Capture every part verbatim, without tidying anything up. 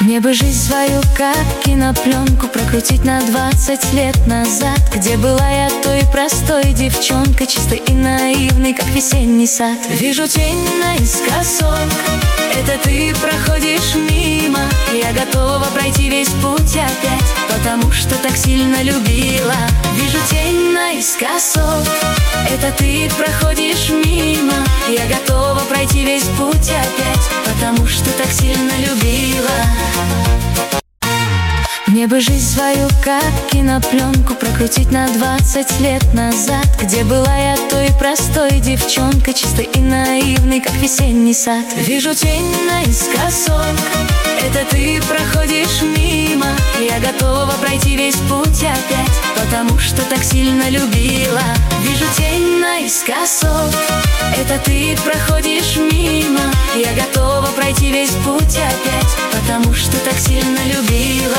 Мне бы жизнь свою, как кинопленку, прокрутить на двадцать лет назад, где была я той простой девчонкой, чистой и наивной, как весенний сад. Вижу тень наискосок, это ты проходишь мимо. Я готова пройти весь путь опять, потому что так сильно любила. Вижу тень наискосок, это ты проходишь мимо. Я готова пройти весь путь опять, потому что так сильно любила. Мне бы жизнь свою, как кинопленку, прокрутить на двадцать лет назад, где была я той простой девчонкой, чистой и наивной, как весенний сад. Вижу тень наискосок, это ты проходишь мимо. Я готова пройти весь путь опять, потому что так сильно любила. Вижу тень наискосок, это ты проходишь мимо. Я готова пройти весь путь опять, потому что так сильно любила.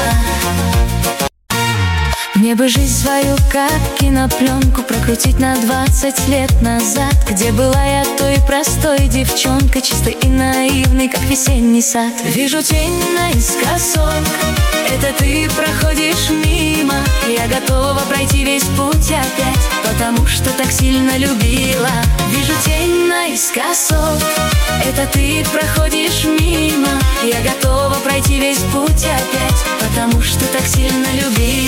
Мне бы жизнь свою, как кинопленку, прокрутить на двадцать лет назад, где была я той простой девчонкой, чистой и наивной, как весенний сад. Вижу тень наискосок, это ты проходишь мимо. Я готова пройти весь путь опять, потому что так сильно любила. Вижу тень наискосок, это ты проходишь мимо. Я готова пройти весь путь опять, потому что так сильно любила.